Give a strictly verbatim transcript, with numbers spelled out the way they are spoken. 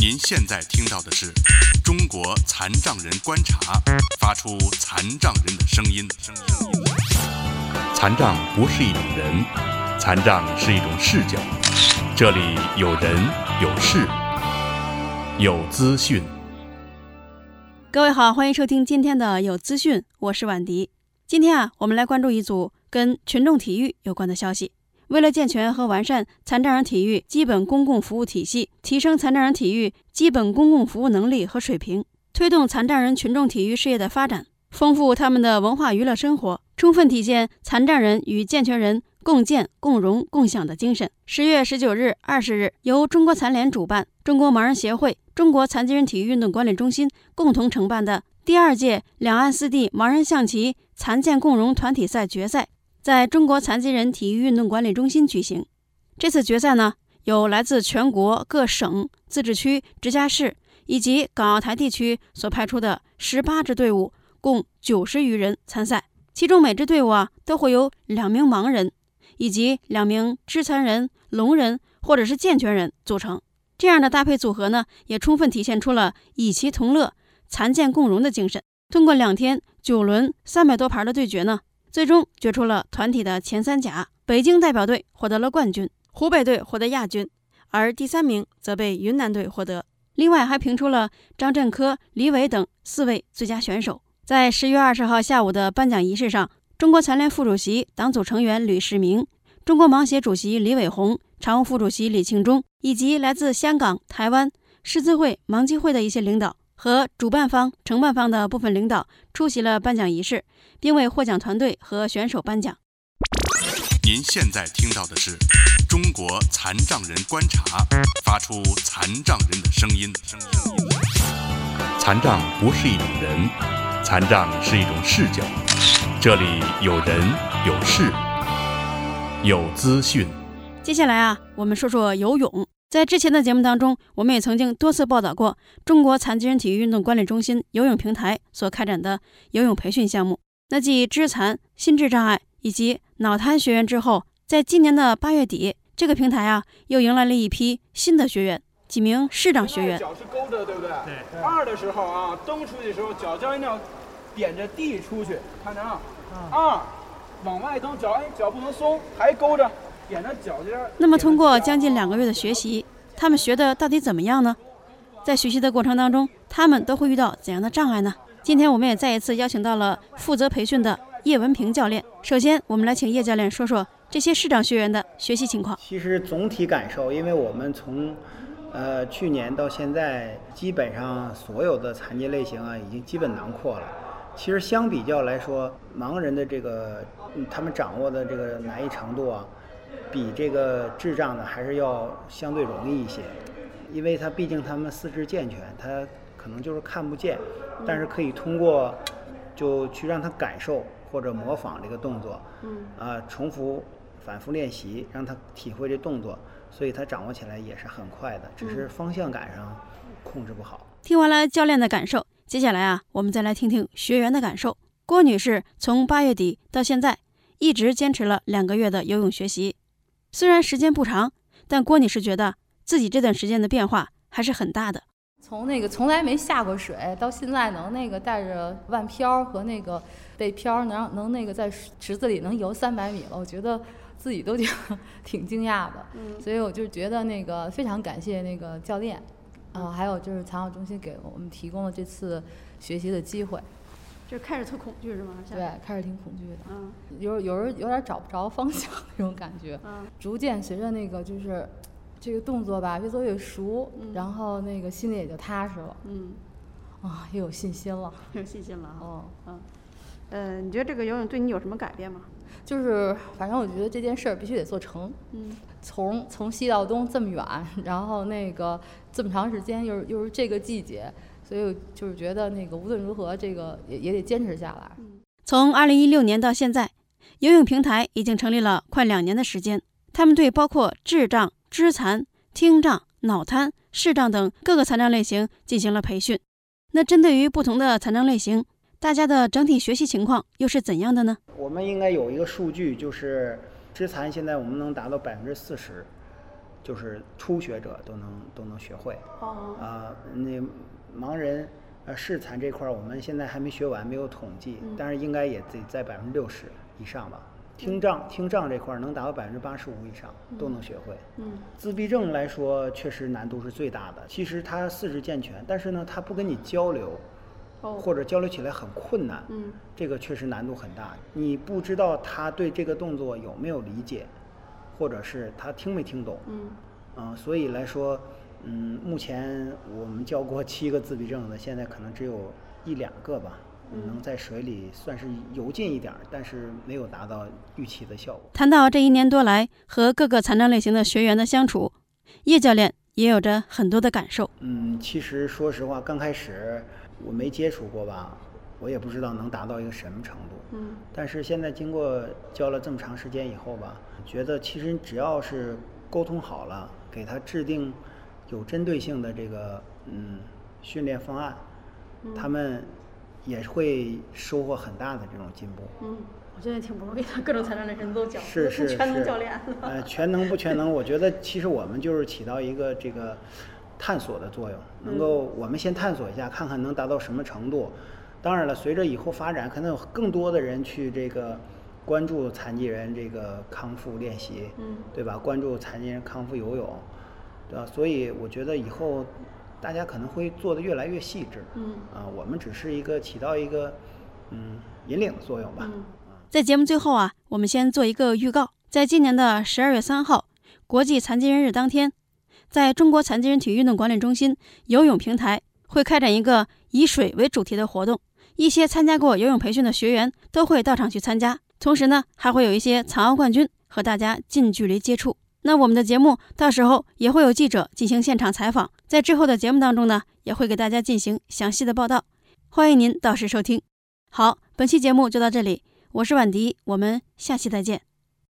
您现在听到的是中国残障人观察，发出残障人的声音。残障不是一种人，残障是一种视角。这里有人，有事，有资讯。 各位好，欢迎收听今天的有资讯，我是婉迪。今天啊，我们来关注一组跟群众体育有关的消息。为了健全和完善残障人体育基本公共服务体系，提升残障人体育基本公共服务能力和水平，推动残障人群众体育事业的发展，丰富他们的文化娱乐生活，充分体现残障人与健全人共建共荣共享的精神。十月十九日、二十日，由中国残联主办，中国盲人协会、中国残疾人体育运动管理中心共同承办的第二届两岸四地盲人象棋残健共荣团体赛决赛在中国残疾人体育运动管理中心举行。这次决赛呢，有来自全国各省、自治区、直辖市以及港澳台地区所派出的十八支队伍，共九十余人参赛。其中每支队伍啊，都会有两名盲人以及两名肢残人、聋人或者是健全人组成。这样的搭配组合呢，也充分体现出了以其同乐、残健共荣的精神。通过两天九轮三百多盘的对决呢，最终决出了团体的前三甲，北京代表队获得了冠军，湖北队获得亚军，而第三名则被云南队获得。另外还评出了张振科、李伟等四位最佳选手。在十月二十号下午的颁奖仪式上，中国残联副主席、党组成员吕世明、中国盲协主席李伟宏、常务副主席李庆忠以及来自香港、台湾、狮子会、盲基会的一些领导和主办方、承办方的部分领导出席了颁奖仪式，并为获奖团队和选手颁奖。 您现在听到的是中国残障人观察，发出残障人的声音。残障不是一种人，残障是一种视角。这里有人，有事，有资讯。 接下来啊，我们说说游泳。在之前的节目当中，我们也曾经多次报道过中国残疾人体育运动管理中心游泳平台所开展的游泳培训项目。那继肢残、心智障碍以及脑瘫学员之后，在今年的八月底，这个平台啊又迎来了一批新的学员，几名视障学员。 脚是勾着，对不对？对。二的时候啊，蹬出去的时候，脚脚一定要点着地出去，看着啊。二，往外蹬，脚哎脚不能松，还勾着。点着脚尖。 那么通过将近两个月的学习，他们学的到底怎么样呢？在学习的过程当中，他们都会遇到怎样的障碍呢？今天我们也再一次邀请到了负责培训的叶文平教练。首先我们来请叶教练说说这些视障学员的学习情况。 其实总体感受，因为我们从呃去年到现在，基本上所有的残疾类型啊已经基本囊括了。其实相比较来说，盲人的这个、嗯、他们掌握的这个难易程度啊，比这个智障的还是要相对容易一些，因为他毕竟他们四肢健全，他可能就是看不见，但是可以通过就去让他感受或者模仿这个动作，嗯，啊，重复反复练习，让他体会这动作，所以他掌握起来也是很快的，只是方向感上控制不好。 听完了教练的感受，接下来啊，我们再来听听学员的感受。郭女士从八月底到现在，一直坚持了两个月的游泳学习。虽然时间不长，但郭女士觉得自己这段时间的变化还是很大的。 从那个从来没下过水，到现在能那个带着腕漂和那个背漂，能能那个在池子里能游三百米了，我觉得自己都觉得挺惊讶的。嗯，所以我就觉得那个非常感谢那个教练，啊、呃，还有就是残奥中心给我们提供了这次学习的机会。 就开始特恐惧是吗？ 对，开始挺恐惧的， 嗯， 有有人有点找不着方向那种感觉，嗯，逐渐随着那个就是这个动作吧越做越熟，嗯，然后那个心里也就踏实了， 嗯， 啊，也有信心了， 有信心了， 哦， 嗯，呃，你觉得这个游泳对你有什么改变吗？ 就是反正我觉得这件事儿必须得做成，嗯，从从西到东这么远，然后那个这么长时间，又是又是这个季节。所以就是觉得那个无论如何，这个也也得坚持下来。 从二零一六年到现在，游泳平台已经成立了快两年的时间。他们对包括智障、肢残、听障、脑瘫、视障等各个残障类型进行了培训。那针对于不同的残障类型，大家的整体学习情况又是怎样的呢？ 我们应该有一个数据，就是肢残现在我们能达到百分之四十， 就是初学者都能都能学会。 哦。 啊、呃，那盲人呃视残这块儿，我们现在还没学完，没有统计， 嗯、 但是应该也得在百分之六十以上吧。听障听障这块儿能达到百分之八十五以上，都能学会。 嗯， 自闭症来说，确实难度是最大的。其实他四肢健全，但是呢，他不跟你交流， 哦， 或者交流起来很困难。 嗯， 这个确实难度很大。你不知道他对这个动作有没有理解，或者是他听没听懂。 嗯， 啊、呃，所以来说，嗯，目前我们教过七个自闭症的，现在可能只有一两个吧。能在水里算是游近一点，但是没有达到预期的效果。 谈到这一年多来和各个残障类型的学员的相处，叶教练也有着很多的感受。 嗯，其实说实话，刚开始我没接触过吧，我也不知道能达到一个什么程度。 嗯， 但是现在经过教了这么长时间以后吧，觉得其实只要是沟通好了，给他制定有针对性的这个嗯训练方案， 嗯、 他们也会收获很大的这种进步。 嗯，我觉得挺不容易的，各种残障的人都教， 是是是， 全能教练。 呃，全能不全能，我觉得其实我们就是起到一个这个探索的作用，能够我们先探索一下，看看能达到什么程度。当然了，随着以后发展，可能有更多的人去这个关注残疾人这个康复练习， 嗯， 对吧？关注残疾人康复游泳，对吧？所以我觉得以后大家可能会做得越来越细致。 嗯， 啊，我们只是一个起到一个嗯引领的作用吧。 嗯，在节目最后啊，我们先做一个预告，在今年的十二月三号，国际残疾人日当天，在中国残疾人体育运动管理中心游泳平台会开展一个以水为主题的活动，一些参加过游泳培训的学员都会到场去参加，同时呢，还会有一些残奥冠军和大家近距离接触。那我们的节目到时候也会有记者进行现场采访，在之后的节目当中呢，也会给大家进行详细的报道，欢迎您到时收听。好，本期节目就到这里，我是婉迪，我们下期再见。